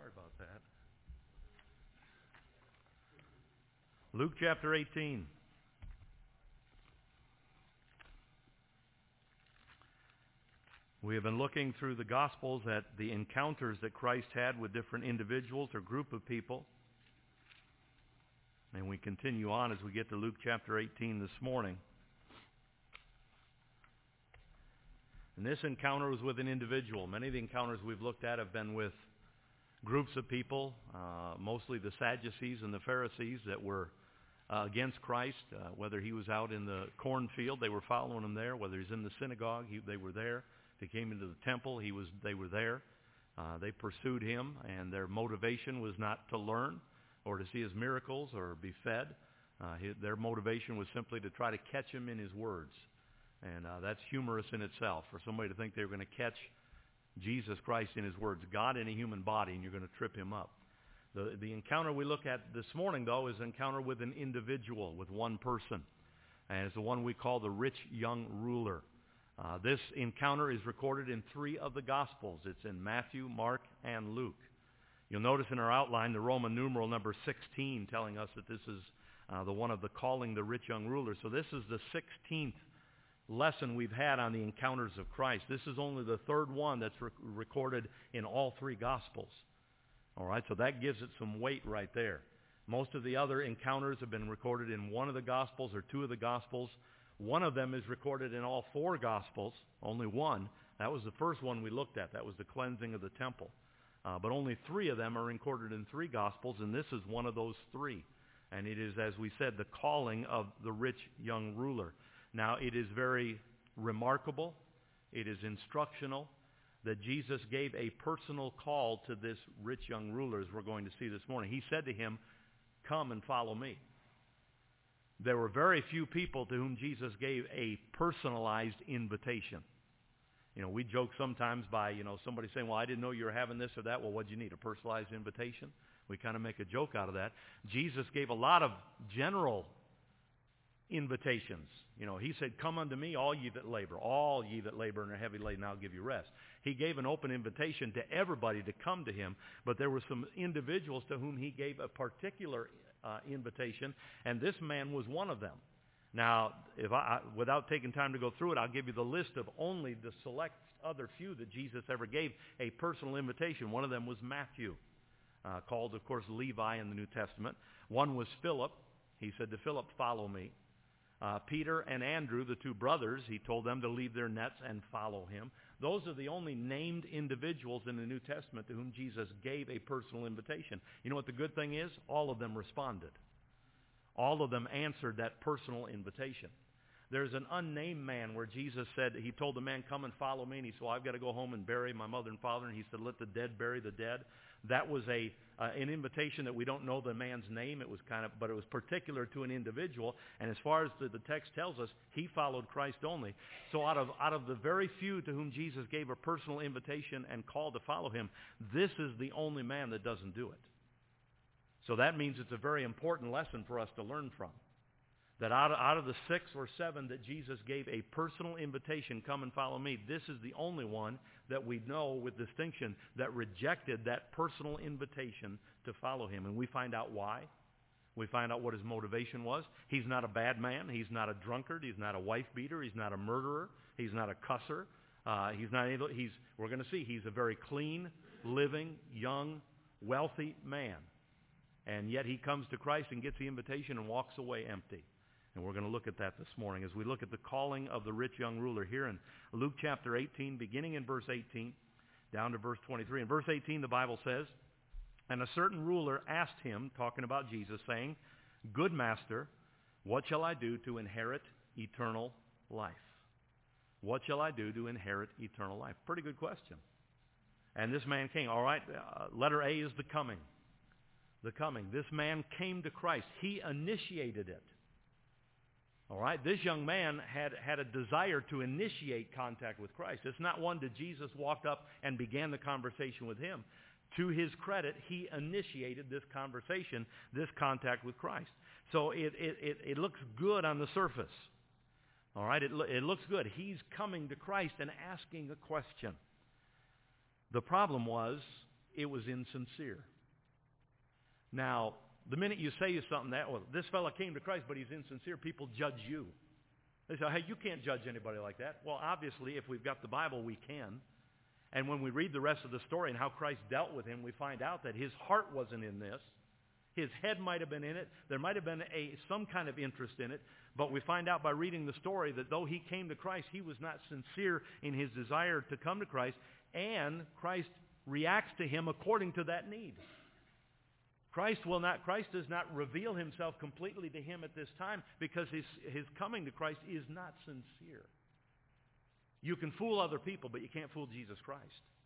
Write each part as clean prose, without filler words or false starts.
Sorry about that. Luke chapter 18. We have been looking through the Gospels at the encounters that Christ had with different individuals or group of people. And we continue on as we get to Luke chapter 18 this morning. And this encounter was with an individual. Many of the encounters we've looked at have been with groups of people, mostly the Sadducees and the Pharisees that were against Christ. Whether he was out in the cornfield, they were following him there. Whether he's in the synagogue, they were there. If he came into the temple, they were there. They pursued him, and their motivation was not to learn or to see his miracles or be fed. Their motivation was simply to try to catch him in his words. And that's humorous in itself, for somebody to think they were going to catch Jesus Christ in his words, God in a human body, and you're going to trip him up. The encounter we look at this morning, though, is an encounter with an individual, with one person. And it's the one we call the rich young ruler. This encounter is recorded in 3 of the Gospels. It's in Matthew, Mark, and Luke. You'll notice in our outline the Roman numeral number 16 telling us that this is the one of the calling the rich young ruler. So this is the 16th lesson we've had on the encounters of Christ. This is only the 3rd one that's recorded in all 3 Gospels. All right, so that gives it some weight right there. Most of the other encounters have been recorded in one of the Gospels or 2 of the Gospels. One of them is recorded in all 4 Gospels, only one. That was the first one we looked at. That was the cleansing of the temple. But only 3 of them are recorded in 3 Gospels, and this is one of those 3. And it is, as we said, the calling of the rich young ruler. Now, it is very remarkable, it is instructional, that Jesus gave a personal call to this rich young ruler, as we're going to see this morning. He said to him, "Come and follow me." There were very few people to whom Jesus gave a personalized invitation. You know, we joke sometimes by, somebody saying, "Well, I didn't know you were having this or that." Well, what'd you need, a personalized invitation? We kind of make a joke out of that. Jesus gave a lot of general invitations. He said, "Come unto me, all ye that labor and are heavy laden, I'll give you rest." He gave an open invitation to everybody to come to him, but there were some individuals to whom he gave a particular invitation, and this man was one of them. Now, if without taking time to go through it, I'll give you the list of only the select other few that Jesus ever gave a personal invitation. One of them was Matthew, called, of course, Levi in the New Testament. One was Philip. He said to Philip, "Follow me." Peter and Andrew, the 2 brothers, he told them to leave their nets and follow him. Those are the only named individuals in the New Testament to whom Jesus gave a personal invitation. You know what the good thing is? All of them responded. All of them answered that personal invitation. There's an unnamed man where Jesus said, he told the man, "Come and follow me." And he said, "Well, I've got to go home and bury my mother and father." And he said, "Let the dead bury the dead." That was an invitation that we don't know the man's name. It was but it was particular to an individual. And as far as the text tells us, he followed Christ only. So out of the very few to whom Jesus gave a personal invitation and called to follow him, this is the only man that doesn't do it. So that means it's a very important lesson for us to learn from. That out of the 6 or 7 that Jesus gave a personal invitation, "Come and follow me," this is the only one that we know with distinction that rejected that personal invitation to follow him. And we find out why. We find out what his motivation was. He's not a bad man. He's not a drunkard. He's not a wife beater. He's not a murderer. He's not a cusser. We're going to see he's a very clean, living, young, wealthy man. And yet he comes to Christ and gets the invitation and walks away empty. And we're going to look at that this morning as we look at the calling of the rich young ruler here in Luke chapter 18, beginning in verse 18, down to verse 23. In verse 18, the Bible says, "And a certain ruler asked him," talking about Jesus, saying, "Good master, what shall I do to inherit eternal life?" What shall I do to inherit eternal life? Pretty good question. And this man came. All right, letter A is the coming. The coming. This man came to Christ. He initiated it. All right, this young man had a desire to initiate contact with Christ. It's not one that Jesus walked up and began the conversation with him. To his credit, he initiated this conversation, this contact with Christ. So it looks good on the surface. All right, it looks good. He's coming to Christ and asking a question. The problem was, it was insincere. Now, the minute you say something that, well, this fella came to Christ, but he's insincere, people judge you. They say, hey, you can't judge anybody like that. Well, obviously, if we've got the Bible, we can. And when we read the rest of the story and how Christ dealt with him, we find out that his heart wasn't in this. His head might have been in it. There might have been some kind of interest in it. But we find out by reading the story that though he came to Christ, he was not sincere in his desire to come to Christ. And Christ reacts to him according to that need. Christ does not reveal himself completely to him at this time because his coming to Christ is not sincere. You can fool other people, but you can't fool Jesus Christ.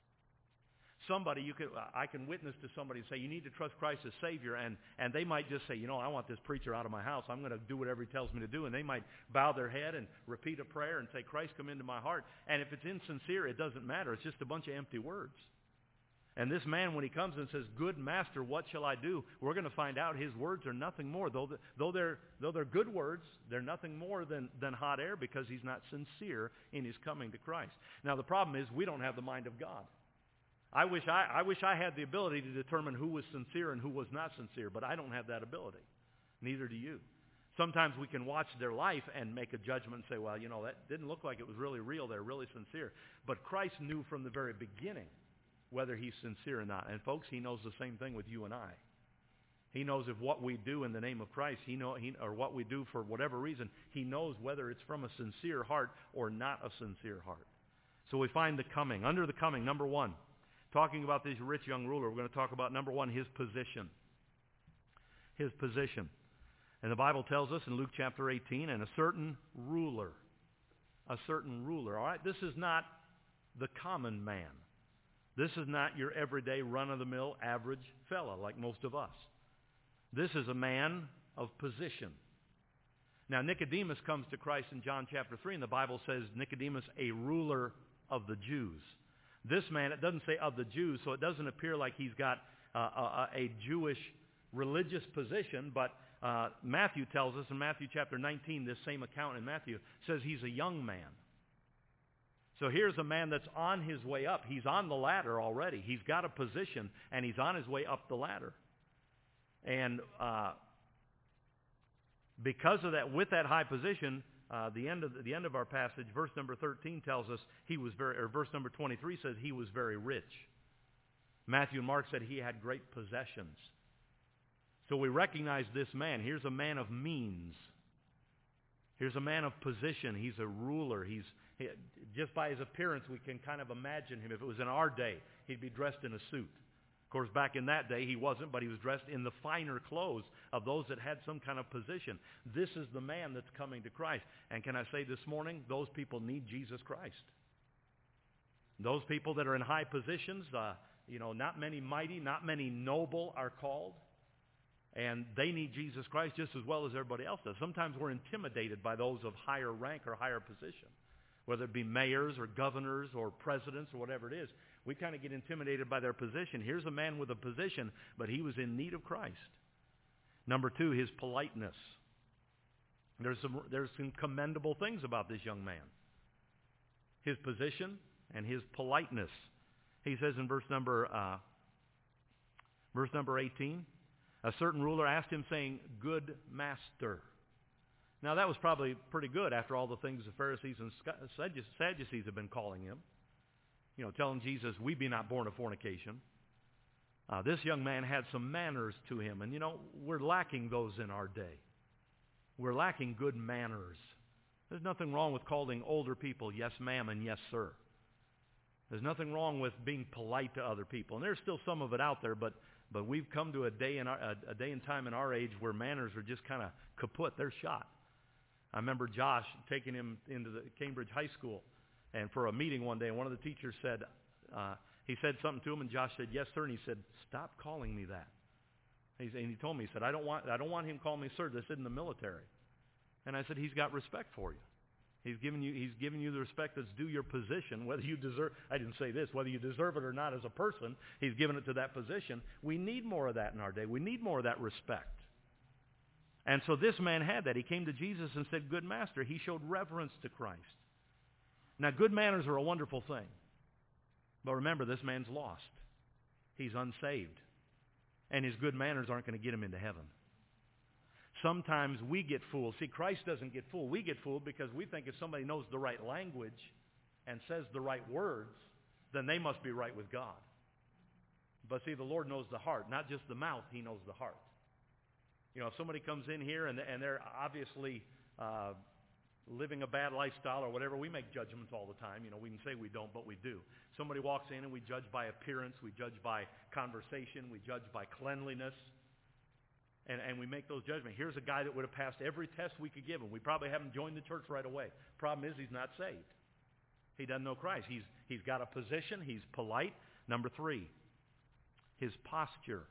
I can witness to somebody and say, you need to trust Christ as Savior, and they might just say, I want this preacher out of my house. I'm going to do whatever he tells me to do. And they might bow their head and repeat a prayer and say, Christ, come into my heart. And if it's insincere, it doesn't matter. It's just a bunch of empty words. And this man, when he comes and says, good master, what shall I do? We're going to find out his words are nothing more. Though they're good words, they're nothing more than hot air because he's not sincere in his coming to Christ. Now, the problem is we don't have the mind of God. I wish I had the ability to determine who was sincere and who was not sincere, but I don't have that ability. Neither do you. Sometimes we can watch their life and make a judgment and say, well, that didn't look like it was really real. They're really sincere. But Christ knew from the very beginning whether he's sincere or not. And folks, he knows the same thing with you and I. He knows if what we do in the name of Christ, or what we do for whatever reason, he knows whether it's from a sincere heart or not a sincere heart. So we find the coming. Under the coming, number one, talking about this rich young ruler, we're going to talk about, number one, his position. His position. And the Bible tells us in Luke chapter 18, and a certain ruler. A certain ruler. All right, this is not the common man. This is not your everyday run-of-the-mill average fella like most of us. This is a man of position. Now, Nicodemus comes to Christ in John chapter 3, and the Bible says Nicodemus, a ruler of the Jews. This man, it doesn't say of the Jews, so it doesn't appear like he's got a Jewish religious position, but Matthew tells us in Matthew chapter 19, this same account in Matthew, says he's a young man. So here's a man that's on his way up. He's on the ladder already. He's got a position, and he's on his way up the ladder. And because of that, with that high position, the end of our passage, verse number 13 tells us verse number 23 says he was very rich. Matthew and Mark said he had great possessions. So we recognize this man. Here's a man of means. Here's a man of position. He's a ruler. Just by his appearance, we can kind of imagine him. If it was in our day, he'd be dressed in a suit. Of course, back in that day, he wasn't, but he was dressed in the finer clothes of those that had some kind of position. This is the man that's coming to Christ. And can I say this morning, those people need Jesus Christ. Those people that are in high positions, not many mighty, not many noble are called. And they need Jesus Christ just as well as everybody else does. Sometimes we're intimidated by those of higher rank or higher position, whether it be mayors or governors or presidents or whatever it is. We kind of get intimidated by their position. Here's a man with a position, but he was in need of Christ. Number two, his politeness. There's some commendable things about this young man. His position and his politeness. He says in verse number 18, a certain ruler asked him, saying, "Good master." Now, that was probably pretty good after all the things the Pharisees and Sadducees have been calling him. Telling Jesus, "We be not born of fornication." This young man had some manners to him. And, we're lacking those in our day. We're lacking good manners. There's nothing wrong with calling older people yes, ma'am, and yes, sir. There's nothing wrong with being polite to other people. And there's still some of it out there, but we've come to a day and time in our age where manners are just kind of kaput. They're shot. I remember Josh taking him into the Cambridge High School and for a meeting one day, and one of the teachers said, he said something to him, and Josh said, "Yes, sir," and he said, "Stop calling me that." And he told me, he said, I don't want him calling me sir. This isn't the military. And I said, he's got respect for you. He's giving you the respect that's due your position, whether you deserve, I didn't say this, whether you deserve it or not as a person, he's given it to that position. We need more of that in our day. We need more of that respect. And so this man had that. He came to Jesus and said, "Good master." He showed reverence to Christ. Now, good manners are a wonderful thing. But remember, this man's lost. he's unsaved. And his good manners aren't going to get him into heaven. Sometimes we get fooled. See, Christ doesn't get fooled. We get fooled because we think if somebody knows the right language and says the right words, then they must be right with God. But see, the Lord knows the heart, not just the mouth. He knows the heart. You know, if somebody comes in here and they're obviously living a bad lifestyle or whatever, we make judgments all the time. You know, we can say we don't, but we do. Somebody walks in and we judge by appearance, we judge by conversation, we judge by cleanliness, and we make those judgments. Here's a guy that would have passed every test we could give him. We probably haven't joined the church right away. Problem is, he's not saved. He doesn't know Christ. He's got a position. He's polite. Number 3, his posture.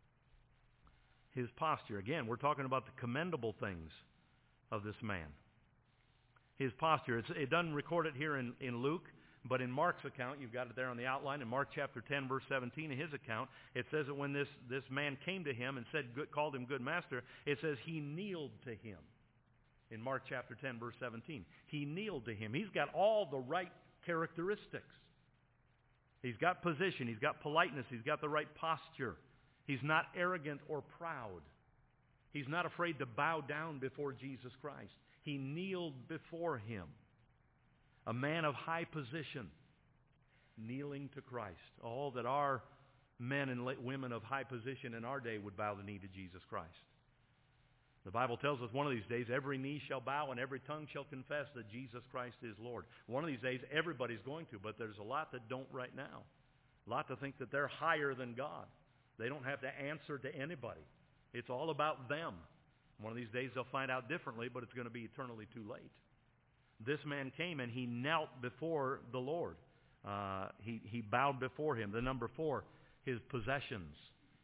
His posture. Again, we're talking about the commendable things of this man. His posture. It doesn't record it here in Luke, but in Mark's account, you've got it there on the outline. In Mark chapter 10, verse 17, in his account, it says that when this man came to him and called him good master, it says he kneeled to him. In Mark chapter 10, verse 17. He kneeled to him. He's got all the right characteristics. He's got position. He's got politeness. He's got the right posture. He's not arrogant or proud. He's not afraid to bow down before Jesus Christ. He kneeled before him. A man of high position, kneeling to Christ. All that our men and women of high position in our day would bow the knee to Jesus Christ. The Bible tells us one of these days every knee shall bow and every tongue shall confess that Jesus Christ is Lord. One of these days everybody's going to, but there's a lot that don't right now. A lot that think that they're higher than God. They don't have to answer to anybody. It's all about them. One of these days they'll find out differently, but it's going to be eternally too late. This man came and he knelt before the Lord. He bowed before him. The number 4, his possessions.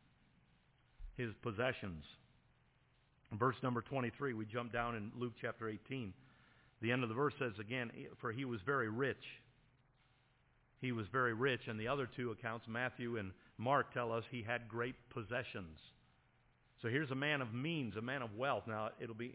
His possessions. Verse number 23, we jump down in Luke chapter 18. The end of the verse says again, for he was very rich. He was very rich. And the other 2 accounts, Matthew and Mark, tell us he had great possessions. So here's a man of means, a man of wealth. Now,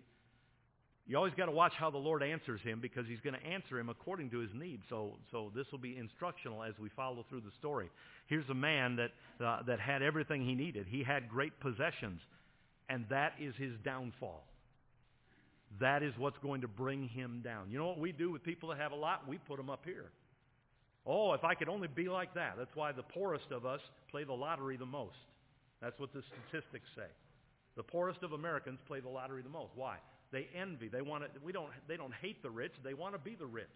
you always got to watch how the Lord answers him because he's going to answer him according to his need. So this will be instructional as we follow through the story. Here's a man that had everything he needed. He had great possessions. And that is his downfall. That is what's going to bring him down. You know what we do with people that have a lot? We put them up here. Oh, if I could only be like that. That's why the poorest of us play the lottery the most. That's what the statistics say. The poorest of Americans play the lottery the most. Why? They envy. They don't hate the rich. They want to be the rich.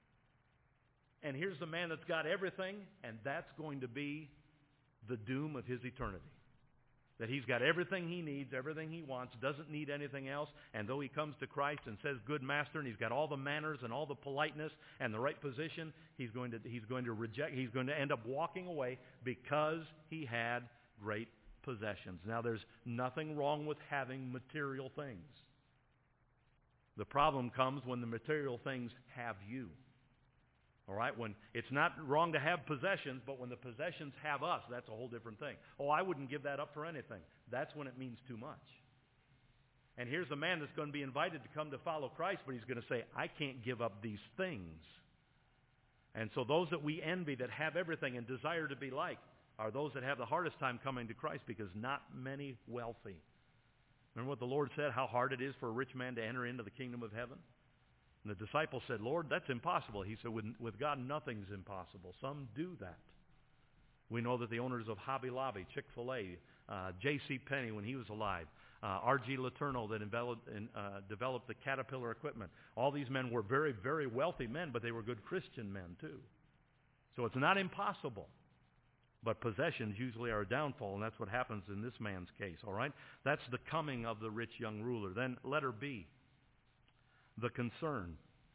And here's the man that's got everything, and that's going to be the doom of his eternity. That he's got everything he needs, everything he wants, doesn't need anything else, and though he comes to Christ and says, good master, and he's got all the manners and all the politeness and the right position, he's going to reject, he's going to end up walking away because he had great possessions. Now, there's nothing wrong with having material things. The problem comes when the material things have you. All right? When it's not wrong to have possessions, but when the possessions have us, that's a whole different thing. Oh, I wouldn't give that up for anything. That's when it means too much. And here's a man that's going to be invited to come to follow Christ, but he's going to say, I can't give up these things. And so those that we envy that have everything and desire to be like are those that have the hardest time coming to Christ because not many wealthy. Remember what the Lord said, how hard it is for a rich man to enter into the kingdom of heaven? And the disciples said, Lord, that's impossible. He said, with God, nothing's impossible. Some do that. We know that the owners of Hobby Lobby, Chick-fil-A, J.C. Penney when he was alive, R.G. Letourneau that developed the Caterpillar equipment. All these men were very, very wealthy men, but they were good Christian men too. So it's not impossible. But possessions usually are a downfall, and that's what happens in this man's case, all right? That's the coming of the rich young ruler. Then letter B. The concern.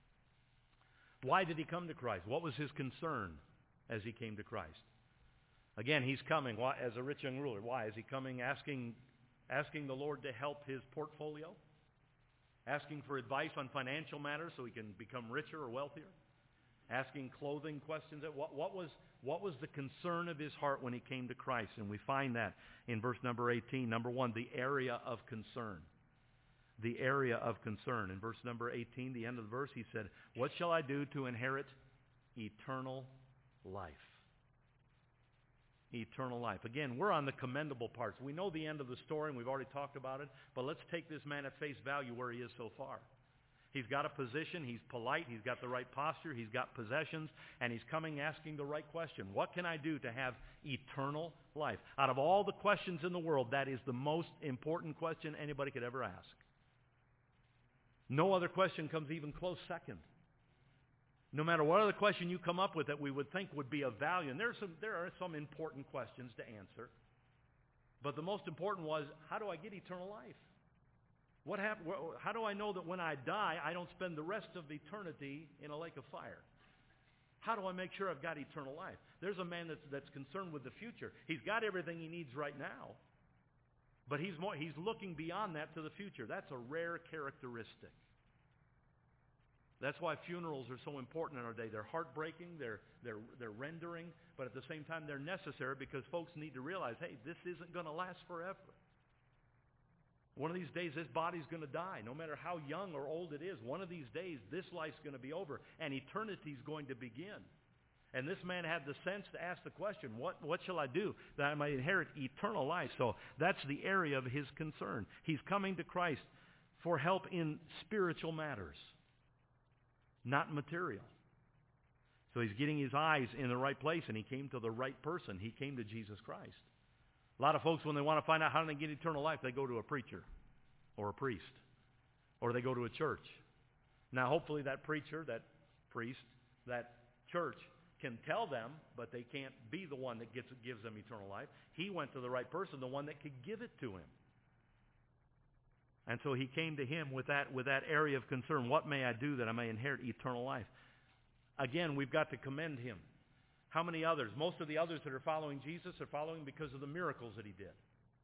Why did he come to Christ? What was his concern as he came to Christ? Again, he's coming as a rich young ruler. Why? Is he coming asking the Lord to help his portfolio? Asking for advice on financial matters so he can become richer or wealthier? Asking clothing questions? What was the concern of his heart when he came to Christ? And we find that in verse number 18. Number 1, the area of concern. The area of concern. In verse number 18, the end of the verse, he said, what shall I do to inherit eternal life? eternal life. Again, we're on the commendable parts. We know the end of the story, and we've already talked about it, but let's take this man at face value where he is so far. He's got a position, he's polite, he's got the right posture, he's got possessions, and he's coming asking the right question. What can I do to have eternal life? Out of all the questions in the world, that is the most important question anybody could ever ask. No other question comes even close second. No matter what other question you come up with that we would think would be of value, and there are some important questions to answer, but the most important was, how do I get eternal life? How do I know that when I die, I don't spend the rest of eternity in a lake of fire? How do I make sure I've got eternal life? There's a man that's concerned with the future. He's got everything he needs right now, but he's looking beyond that to the future. That's a rare characteristic. That's why funerals are so important in our day. They're heartbreaking, they're rendering, but at the same time they're necessary because folks need to realize, hey, this isn't going to last forever. One of these days, this body's going to die. No matter how young or old it is, one of these days, this life's going to be over, and eternity's going to begin. And this man had the sense to ask the question, what shall I do that I might inherit eternal life? So that's the area of his concern. He's coming to Christ for help in spiritual matters, not material. So he's getting his eyes in the right place, and he came to the right person. He came to Jesus Christ. A lot of folks, when they want to find out how they get eternal life, they go to a preacher or a priest, or they go to a church. Now, hopefully that preacher, that priest, that church can tell them, but they can't be the one that gives them eternal life. He went to the right person, the one that could give it to him. And so he came to him with that area of concern. What may I do that I may inherit eternal life? Again, we've got to commend him. How many others? Most of the others that are following Jesus are following because of the miracles that he did.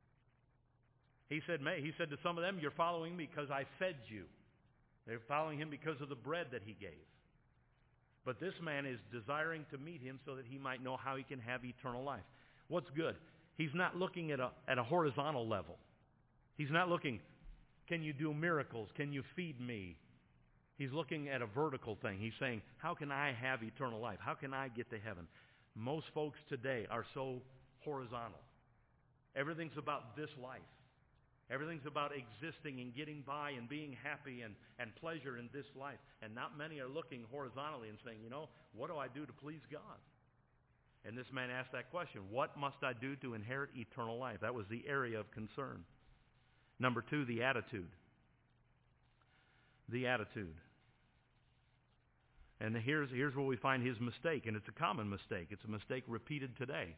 He said to some of them, you're following me because I fed you. They're following him because of the bread that he gave. But this man is desiring to meet him so that he might know how he can have eternal life. What's good? He's not looking at a horizontal level. He's not looking, can you do miracles? Can you feed me? He's looking at a vertical thing. He's saying, how can I have eternal life? How can I get to heaven? Most folks today are so horizontal. Everything's about this life. Everything's about existing and getting by and being happy and pleasure in this life. And not many are looking horizontally and saying, what do I do to please God? And this man asked that question, what must I do to inherit eternal life? That was the area of concern. Number 2, the attitude. The attitude. And here's where we find his mistake, and it's a common mistake. It's a mistake repeated today.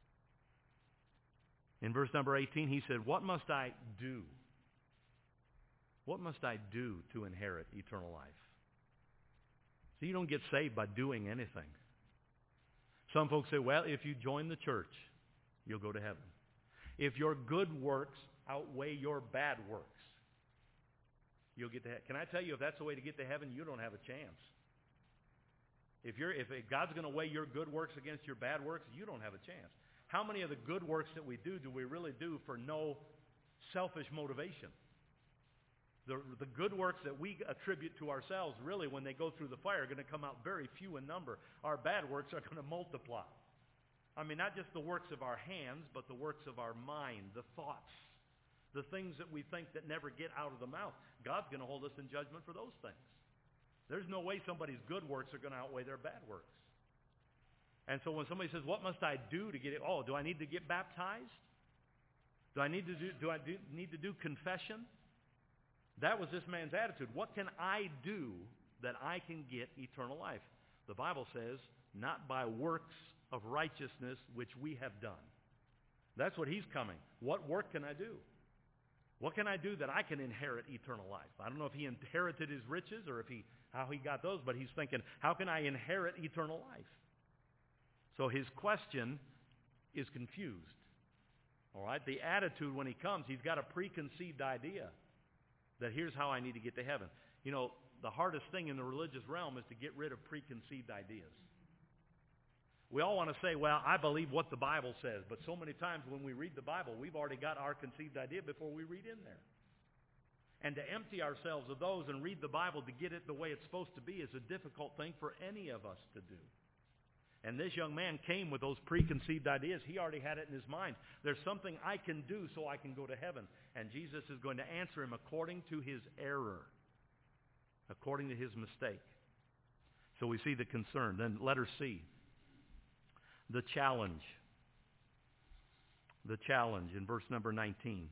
In verse number 18, he said, what must I do? What must I do to inherit eternal life? So you don't get saved by doing anything. Some folks say, well, if you join the church, you'll go to heaven. If your good works outweigh your bad works, you'll get to heaven. Can I tell you, if that's the way to get to heaven, you don't have a chance. If God's going to weigh your good works against your bad works, you don't have a chance. How many of the good works that we do we really do for no selfish motivation? The good works that we attribute to ourselves, really, when they go through the fire, are going to come out very few in number. Our bad works are going to multiply. I mean, not just the works of our hands, but the works of our mind, the thoughts, the things that we think that never get out of the mouth. God's going to hold us in judgment for those things. There's no way somebody's good works are going to outweigh their bad works. And so when somebody says, what must I do to get it? Oh, do I need to get baptized? Do I need to do confession? That was this man's attitude. What can I do that I can get eternal life? The Bible says, not by works of righteousness which we have done. That's what he's coming. What work can I do? What can I do that I can inherit eternal life? I don't know if he inherited his riches or how he got those, but he's thinking, how can I inherit eternal life? So his question is confused. All right? The attitude when he comes, he's got a preconceived idea that here's how I need to get to heaven. The hardest thing in the religious realm is to get rid of preconceived ideas. We all want to say, well, I believe what the Bible says, but so many times when we read the Bible, we've already got our conceived idea before we read in there. And to empty ourselves of those and read the Bible to get it the way it's supposed to be is a difficult thing for any of us to do. And this young man came with those preconceived ideas. He already had it in his mind. There's something I can do so I can go to heaven. And Jesus is going to answer him according to his error, according to his mistake. So we see the concern. Then letter C, the challenge. The challenge in verse number 19.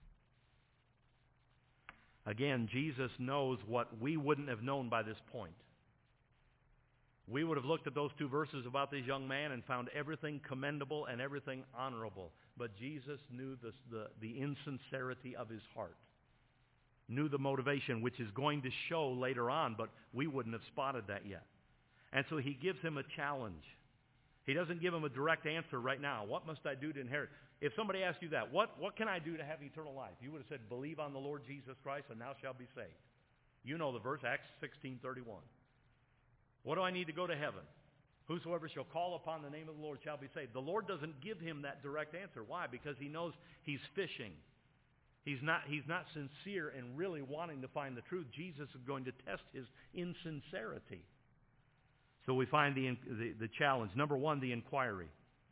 Again, Jesus knows what we wouldn't have known by this point. We would have looked at those two verses about this young man and found everything commendable and everything honorable. But Jesus knew the insincerity of his heart, knew the motivation, which is going to show later on, but we wouldn't have spotted that yet. And so he gives him a challenge. He doesn't give him a direct answer right now. What must I do to inherit? If somebody asked you that, what can I do to have eternal life? You would have said, believe on the Lord Jesus Christ and thou shalt be saved. You know the verse, Acts 16:31. What do I need to go to heaven? Whosoever shall call upon the name of the Lord shall be saved. The Lord doesn't give him that direct answer. Why? Because he knows he's fishing. He's not sincere in really wanting to find the truth. Jesus is going to test his insincerity. So we find the challenge. Number one, the inquiry.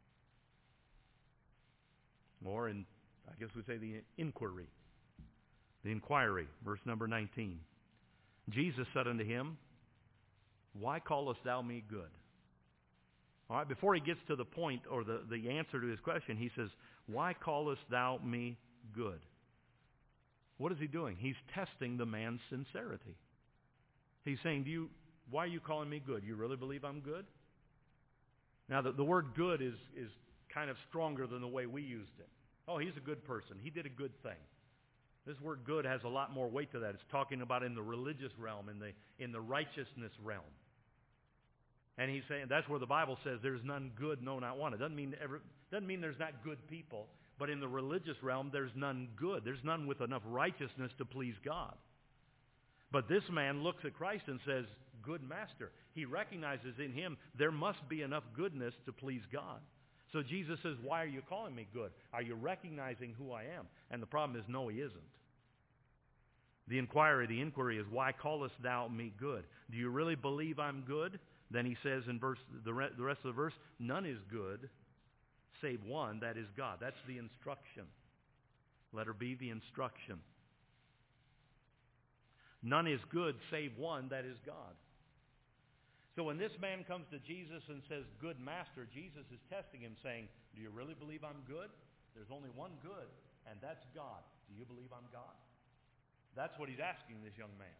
Or I guess we say the inquiry. The inquiry, verse number 19. Jesus said unto him, why callest thou me good? All right, before he gets to the point or the answer to his question, he says, why callest thou me good? What is he doing? He's testing the man's sincerity. He's saying, why are you calling me good? You really believe I'm good? Now, the word good is kind of stronger than the way we used it. Oh, he's a good person. He did a good thing. This word good has a lot more weight to that. It's talking about in the religious realm, in the righteousness realm. And he's saying that's where the Bible says there's none good, no, not one. It doesn't mean there's not good people, but in the religious realm there's none good. There's none with enough righteousness to please God. But this man looks at Christ and says, good master. He recognizes in him there must be enough goodness to please God. So Jesus says, why are you calling me good? Are you recognizing who I am? And the problem is, no, he isn't. The inquiry is, why callest thou me good? Do you really believe I'm good? Then he says in the rest of the verse, none is good save one, that is God. That's the instruction. Letter B, the instruction. None is good save one, that is God. So when this man comes to Jesus and says, good master, Jesus is testing him saying, do you really believe I'm good? There's only one good, and that's God. Do you believe I'm God? That's what he's asking this young man.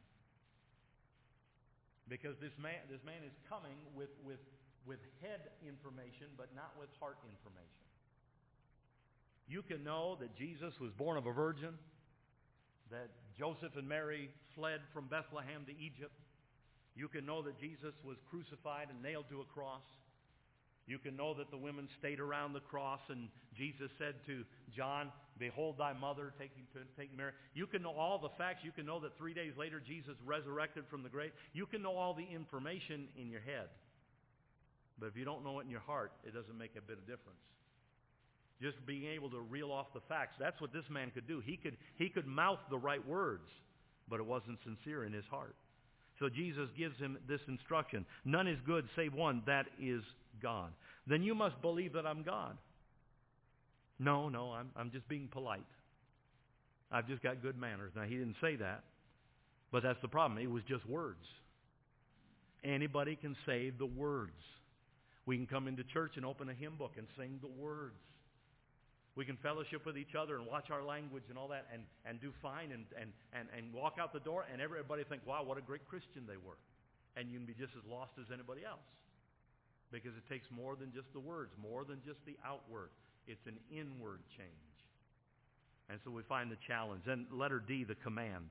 Because this man is coming with head information, but not with heart information. You can know that Jesus was born of a virgin, that Joseph and Mary fled from Bethlehem to Egypt. You can know that Jesus was crucified and nailed to a cross. You can know that the women stayed around the cross and Jesus said to John, behold thy mother, take Mary. You can know all the facts. You can know that 3 days later Jesus resurrected from the grave. You can know all the information in your head. But if you don't know it in your heart, it doesn't make a bit of difference. Just being able to reel off the facts, that's what this man could do. He could mouth the right words, but it wasn't sincere in his heart. So Jesus gives him this instruction. None is good save one, that is God. Then you must believe that I'm God. No, I'm just being polite. I've just got good manners. Now, he didn't say that, but that's the problem. It was just words. Anybody can say the words. We can come into church and open a hymn book and sing the words. We can fellowship with each other and watch our language and all that and do fine and walk out the door and everybody think, wow, what a great Christian they were. And you can be just as lost as anybody else. Because it takes more than just the words, more than just the outward. It's an inward change. And so we find the challenge. Then letter D, the command.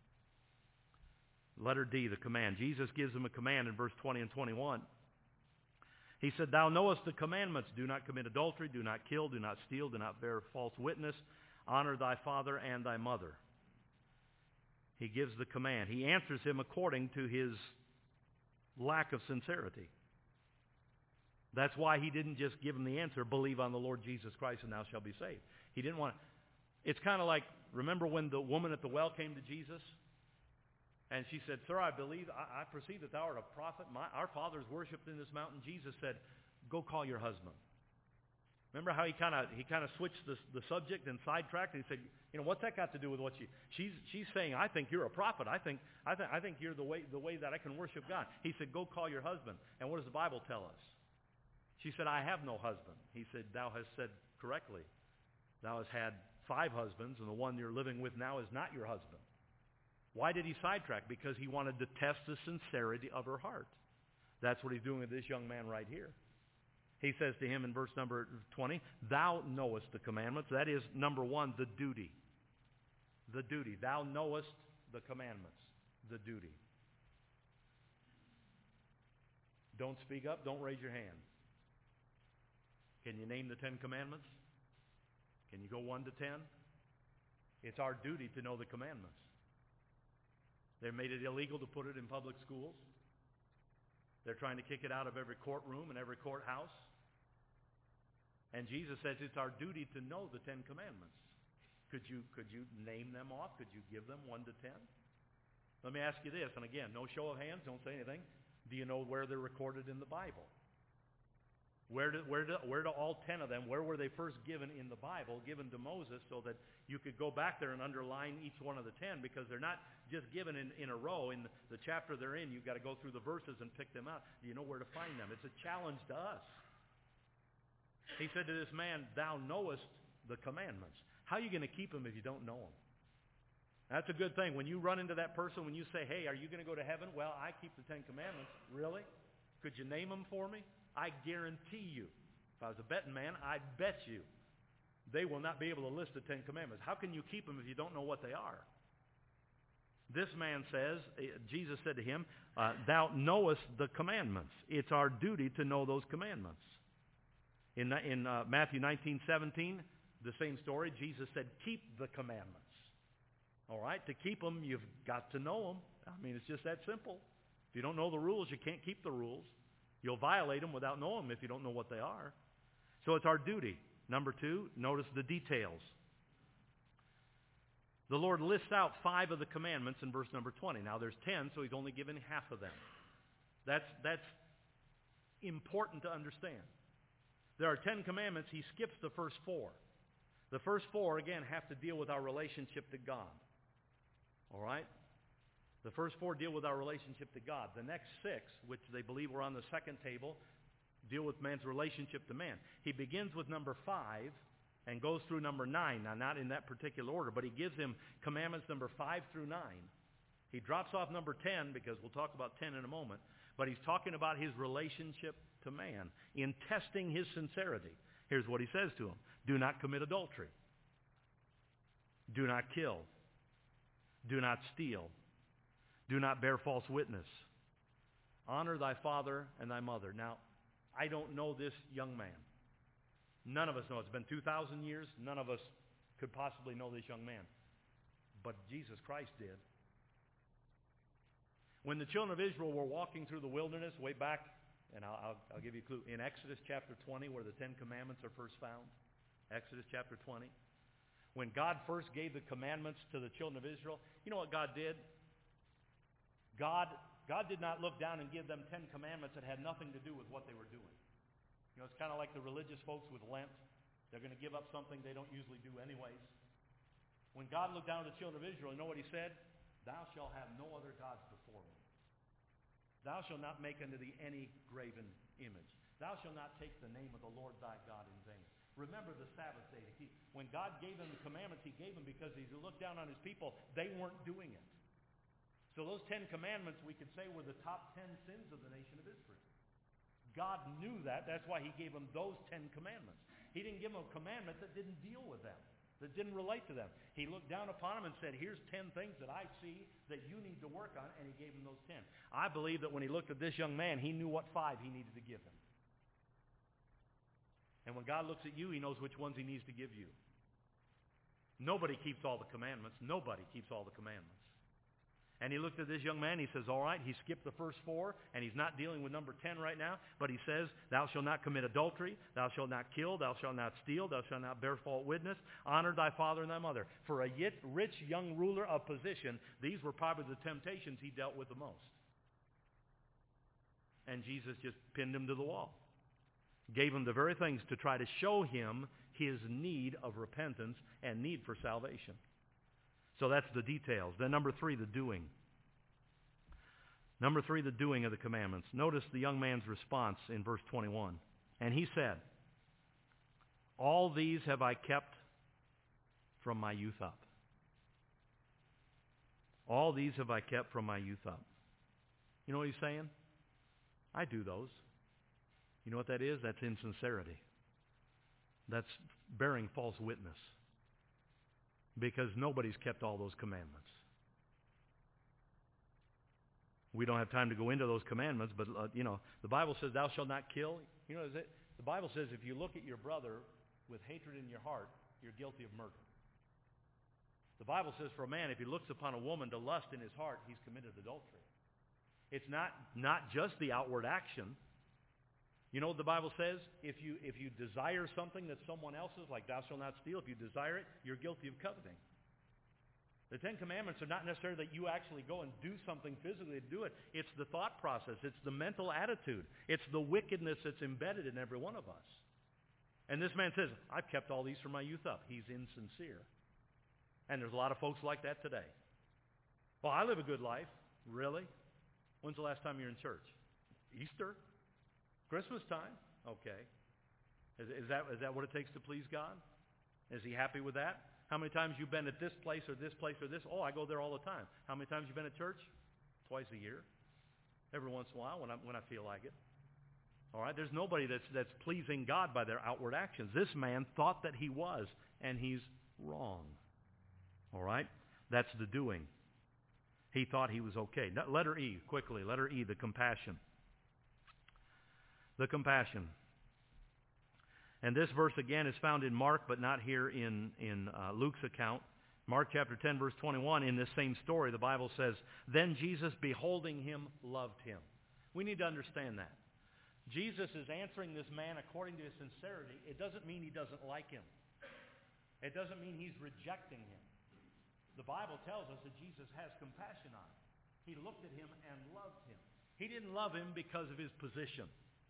Letter D, the command. Jesus gives them a command in verse 20 and 21. He said, thou knowest the commandments. Do not commit adultery, do not kill, do not steal, do not bear false witness. Honor thy father and thy mother. He gives the command. He answers him according to his lack of sincerity. That's why he didn't just give him the answer, believe on the Lord Jesus Christ and thou shalt be saved. He didn't want to. It's kind of like, remember when the woman at the well came to Jesus? And she said, sir, I perceive that thou art a prophet. Our fathers worshipped in this mountain. Jesus said, go call your husband. Remember how he kind of switched the subject and sidetracked, and he said, what's that got to do with what she's saying? I think you're a prophet. I think you're the way that I can worship God. He said, go call your husband. And what does the Bible tell us? She said, I have no husband. He said, thou hast said correctly. Thou hast had 5 husbands, and the one you're living with now is not your husband. Why did he sidetrack? Because he wanted to test the sincerity of her heart. That's what he's doing with this young man right here. He says to him in verse number 20, thou knowest the commandments. That is, number 1, the duty. The duty. Thou knowest the commandments. The duty. Don't speak up. Don't raise your hand. Can you name the 10 commandments? Can you go 1 to 10? It's our duty to know the commandments. They made it illegal to put it in public schools. They're trying to kick it out of every courtroom and every courthouse. And Jesus says it's our duty to know the 10 commandments. Could you name them off? Could you give them 1 to 10? Let me ask you this, and again, no show of hands, don't say anything. Do you know where they're recorded in the Bible? Where do all 10 of them, where were they first given in the Bible, given to Moses, so that you could go back there and underline each one of the 10, because they're not just given in a row. In the chapter they're in, you've got to go through the verses and pick them out. Do you know where to find them? It's a challenge to us. He said to this man, thou knowest the commandments. How are you going to keep them if you don't know them? That's a good thing. When you run into that person, when you say, hey, are you going to go to heaven? Well, I keep the 10 commandments. Really? Could you name them for me? I guarantee you, if I was a betting man, I'd bet you they will not be able to list the 10 commandments. How can you keep them if you don't know what they are? This man says, Jesus said to him, thou knowest the commandments. It's our duty to know those commandments. In Matthew 19:17, the same story, Jesus said, keep the commandments. All right? To keep them, you've got to know them. I mean, it's just that simple. If you don't know the rules, you can't keep the rules. You'll violate them without knowing them if you don't know what they are. So it's our duty. Number 2, notice the details. The Lord lists out 5 of the commandments in verse number 20. Now there's 10, so he's only given half of them. That's important to understand. There are 10 commandments. He skips the first 4. The first 4, again, have to deal with our relationship to God. All right? The first 4 deal with our relationship to God. The next 6, which they believe were on the second table, deal with man's relationship to man. He begins with number 5 and goes through number 9. Now, not in that particular order, but he gives him commandments number 5 through 9. He drops off number 10, because we'll talk about 10 in a moment, but he's talking about his relationship to man in testing his sincerity. Here's what he says to him. Do not commit adultery. Do not kill. Do not steal. Do not bear false witness. Honor thy father and thy mother. Now, I don't know this young man. None of us know. It's been 2,000 years. None of us could possibly know this young man. But Jesus Christ did. When the children of Israel were walking through the wilderness way back, and I'll give you a clue, in Exodus chapter 20, where the 10 commandments are first found, Exodus chapter 20, when God first gave the commandments to the children of Israel, you know what God did? God did not look down and give them 10 commandments that had nothing to do with what they were doing. You know, it's kind of like the religious folks with Lent. They're going to give up something they don't usually do anyways. When God looked down at the children of Israel, you know what he said? Thou shalt have no other gods before me. Thou shalt not make unto thee any graven image. Thou shalt not take the name of the Lord thy God in vain. Remember the Sabbath day to keep. When God gave them the commandments, he gave them because as he looked down on his people, they weren't doing it. So those 10 commandments, we could say, were the top 10 sins of the nation of Israel. God knew that. That's why he gave them those 10 commandments. He didn't give them a commandment that didn't deal with them, that didn't relate to them. He looked down upon them and said, here's 10 things that I see that you need to work on, and he gave them those 10. I believe that when he looked at this young man, he knew what 5 he needed to give him. And when God looks at you, he knows which ones he needs to give you. Nobody keeps all the commandments. Nobody keeps all the commandments. And he looked at this young man, he says, all right, he skipped the first 4, and he's not dealing with number 10 right now, but he says, thou shalt not commit adultery, thou shalt not kill, thou shalt not steal, thou shalt not bear false witness, honor thy father and thy mother. For a rich young ruler of position, these were probably the temptations he dealt with the most. And Jesus just pinned him to the wall. Gave him the very things to try to show him his need of repentance and need for salvation. So that's the details. Then number 3, the doing. Number 3, the doing of the commandments. Notice the young man's response in verse 21. And he said, all these have I kept from my youth up. All these have I kept from my youth up. You know what he's saying? I do those. You know what that is? That's insincerity. That's bearing false witness. Because nobody's kept all those commandments. We don't have time to go into those commandments, but the Bible says, thou shalt not kill. You know, the Bible says if you look at your brother with hatred in your heart, you're guilty of murder. The Bible says for a man, if he looks upon a woman to lust in his heart, he's committed adultery. It's not just the outward action. You know what the Bible says? If you desire something that someone else's, like thou shalt not steal, if you desire it, you're guilty of coveting. The 10 Commandments are not necessarily that you actually go and do something physically to do it. It's the thought process. It's the mental attitude. It's the wickedness that's embedded in every one of us. And this man says, I've kept all these from my youth up. He's insincere. And there's a lot of folks like that today. Well, I live a good life. Really? When's the last time you're in church? Easter? Christmas time? Okay. Is that what it takes to please God? Is he happy with that? How many times you've been at this place or this place or this? Oh, I go there all the time. How many times you've been at church? Twice a year. Every once in a while when I feel like it. All right? There's nobody that's pleasing God by their outward actions. This man thought that he was, and he's wrong. All right? That's the doing. He thought he was okay. Now, letter E, quickly. Letter E, the compassion. The compassion. And this verse again is found in Mark, but not here in Luke's account. Mark chapter 10, verse 21, in this same story, the Bible says, then Jesus, beholding him, loved him. We need to understand that. Jesus is answering this man according to his sincerity. It doesn't mean he doesn't like him. It doesn't mean he's rejecting him. The Bible tells us that Jesus has compassion on him. He looked at him and loved him. He didn't love him because of his position.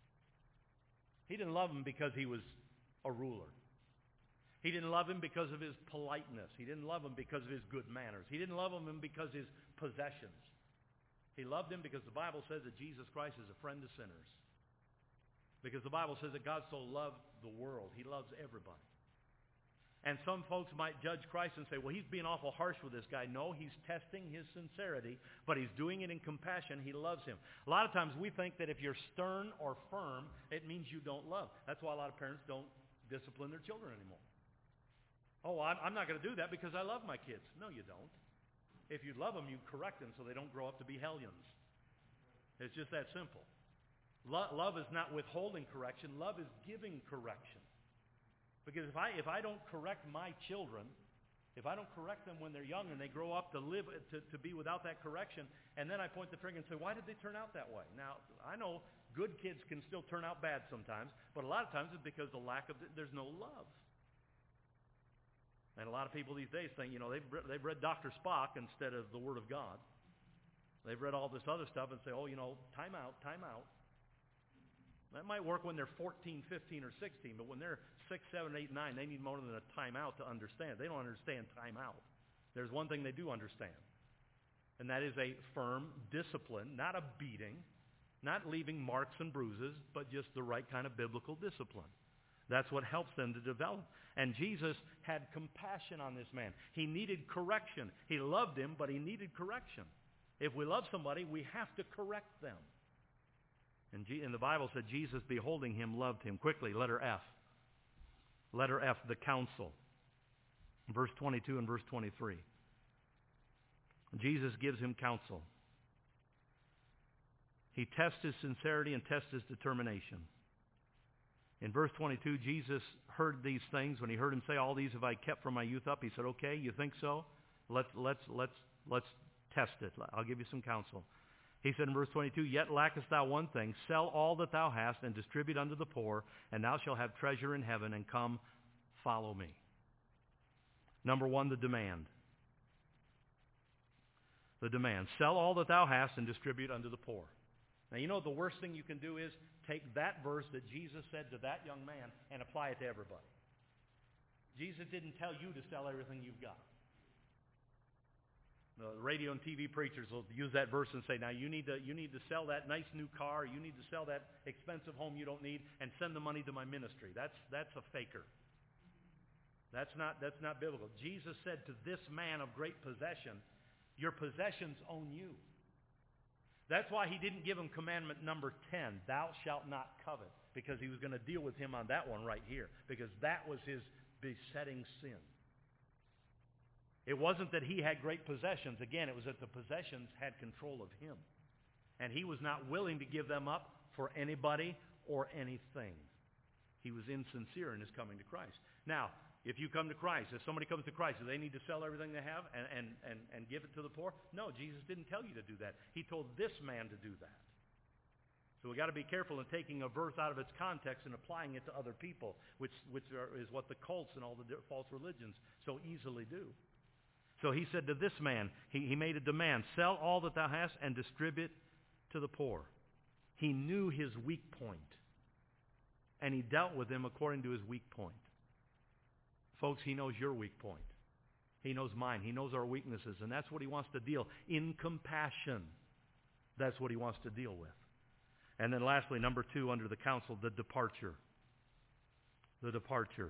He didn't love him because he was a ruler. He didn't love him because of his politeness. He didn't love him because of his good manners. He didn't love him because of his possessions. He loved him because the Bible says that Jesus Christ is a friend to sinners. Because the Bible says that God so loved the world. He loves everybody. And some folks might judge Christ and say, well, he's being awful harsh with this guy. No, he's testing his sincerity, but he's doing it in compassion. He loves him. A lot of times we think that if you're stern or firm, it means you don't love. That's why a lot of parents don't discipline their children anymore. Oh, I'm not going to do that because I love my kids. No, you don't. If you love them, you correct them so they don't grow up to be hellions. It's just that simple. Love is not withholding correction. Love is giving correction. Because if I don't correct my children, if I don't correct them when they're young and they grow up to live to be without that correction, and then I point the finger and say, why did they turn out that way? Now, I know good kids can still turn out bad sometimes, but a lot of times it's because there's no love. And a lot of people these days think, they've read Dr. Spock instead of the Word of God. They've read all this other stuff and say, time out, time out. That might work when they're 14, 15, or 16, but when they're 6, 7, 8, 9, they need more than a timeout to understand. They don't understand timeout. There's one thing they do understand, and that is a firm discipline, not a beating, not leaving marks and bruises, but just the right kind of biblical discipline. That's what helps them to develop. And Jesus had compassion on this man. He needed correction. He loved him, but he needed correction. If we love somebody, we have to correct them. And the Bible said Jesus, beholding him, loved him. Quickly, letter F. Letter F, the counsel. Verse 22 and verse 23. Jesus gives him counsel. He tests his sincerity and tests his determination. In verse 22, Jesus heard these things. When he heard him say, all these have I kept from my youth up, he said, okay, you think so? Let's test it. I'll give you some counsel. He said in verse 22, yet lackest thou one thing. Sell all that thou hast and distribute unto the poor, and thou shalt have treasure in heaven, and come, follow me. Number one, the demand. The demand. Sell all that thou hast and distribute unto the poor. Now, you know the worst thing you can do is take that verse that Jesus said to that young man and apply it to everybody. Jesus didn't tell you to sell everything you've got. The radio and TV preachers will use that verse and say, now you need to sell that nice new car, you need to sell that expensive home you don't need, and send the money to my ministry. That's a faker. That's not biblical. Jesus said to this man of great possession, your possessions own you. That's why he didn't give him commandment number 10, thou shalt not covet, because he was going to deal with him on that one right here, because that was his besetting sin. It wasn't that he had great possessions. Again, it was that the possessions had control of him. And he was not willing to give them up for anybody or anything. He was insincere in his coming to Christ. Now, if you come to Christ, if somebody comes to Christ, do they need to sell everything they have and give it to the poor? No, Jesus didn't tell you to do that. He told this man to do that. So we've got to be careful in taking a verse out of its context and applying it to other people, which is what the cults and all the false religions so easily do. So he said to this man, he made a demand, sell all that thou hast and distribute to the poor. He knew his weak point, and he dealt with him according to his weak point. Folks, he knows your weak point. He knows mine. He knows our weaknesses, and that's what he wants to deal. In compassion, that's what he wants to deal with. And then lastly, number 2, under the counsel, the departure. The departure.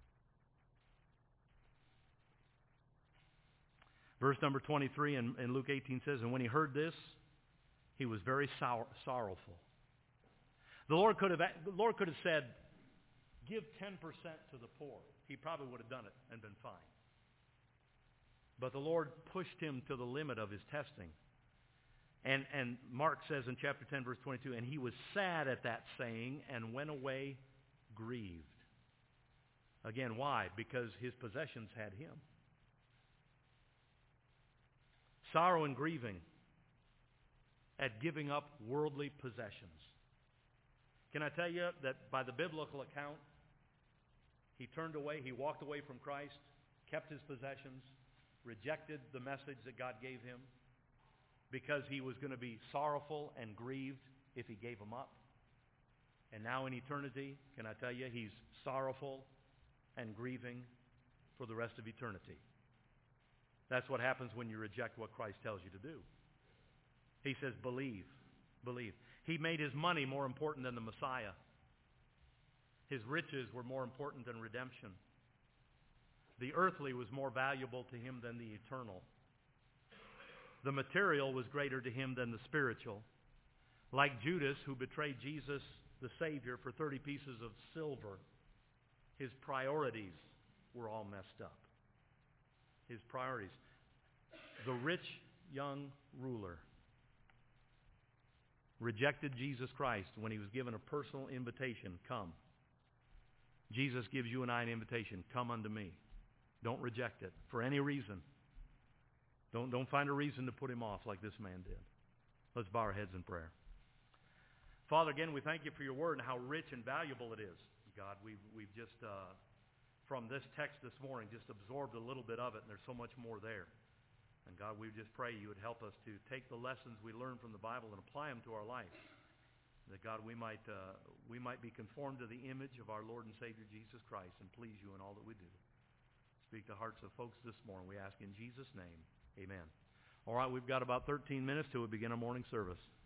Verse number 23 in Luke 18 says, and when he heard this, he was very sorrowful. The Lord could have said, give 10% to the poor. He probably would have done it and been fine. But the Lord pushed him to the limit of his testing. And Mark says in chapter 10, verse 22, and he was sad at that saying and went away grieved. Again, why? Because his possessions had him. Sorrow and grieving at giving up worldly possessions. Can I tell you that by the biblical account, he turned away, he walked away from Christ, kept his possessions, rejected the message that God gave him because he was going to be sorrowful and grieved if he gave them up. And now in eternity, can I tell you, he's sorrowful and grieving for the rest of eternity. That's what happens when you reject what Christ tells you to do. He says, believe, believe. He made his money more important than the Messiah. His riches were more important than redemption. The earthly was more valuable to him than the eternal. The material was greater to him than the spiritual. Like Judas, who betrayed Jesus, the Savior, for 30 pieces of silver, his priorities were all messed up. His priorities. The rich young ruler rejected Jesus Christ when he was given a personal invitation, come. Jesus gives you and I an invitation, come unto me. Don't reject it for any reason. Don't find a reason to put him off like this man did. Let's bow our heads in prayer. Father, again, we thank you for your word and how rich and valuable it is. God, we've just, from this text this morning, just absorbed a little bit of it, and there's so much more there. And God, we just pray you would help us to take the lessons we learn from the Bible and apply them to our life. That God, we might be conformed to the image of our Lord and Savior Jesus Christ and please you in all that we do. Speak to hearts of folks this morning. We ask in Jesus' name, amen. All right, we've got about 13 minutes till we begin our morning service.